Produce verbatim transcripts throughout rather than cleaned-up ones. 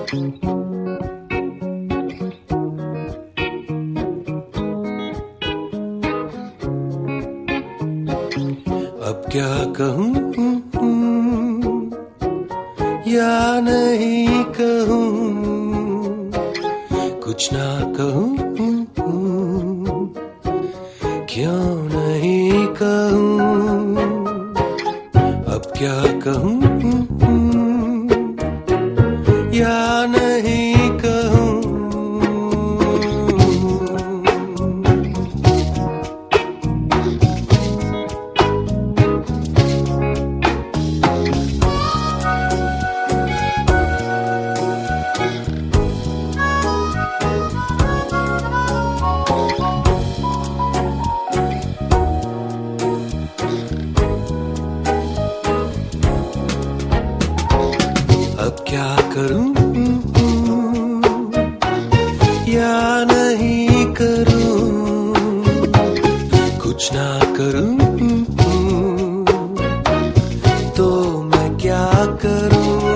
अब क्या कहूँ या नहीं कहूँ, कुछ ना कहूँ, क्यों नहीं कहूँ। अब क्या कहूँ या नहीं कहूँ। अब क्या करूं या नहीं करूं, कुछ ना करूं तो मैं क्या करूं।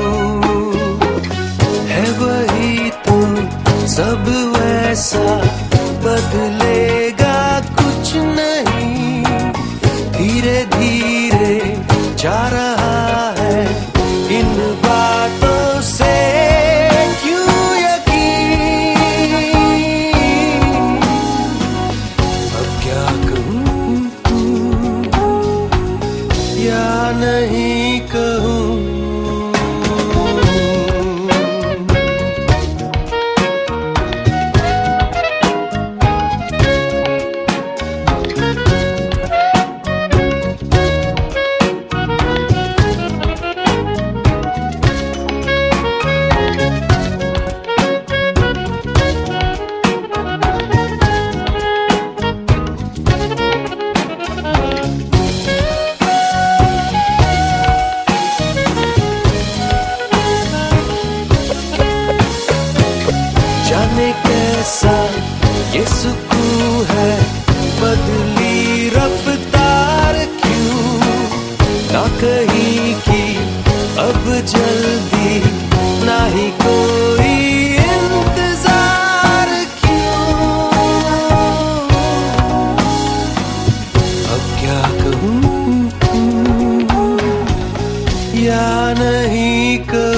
है वही तो सब वैसा, बदलेगा कुछ नहीं, धीरे धीरे जा रहा है इन बातों से क्यों यकीन। अब क्या कहूँ या नहीं कहूँ। जाने कैसा ये सुकून है, बदली रफ्तार क्यों, ना कहीं की अब जल्दी, ना ही कोई इंतजार क्यों। अब क्या कहूँ या नहीं कहूँ।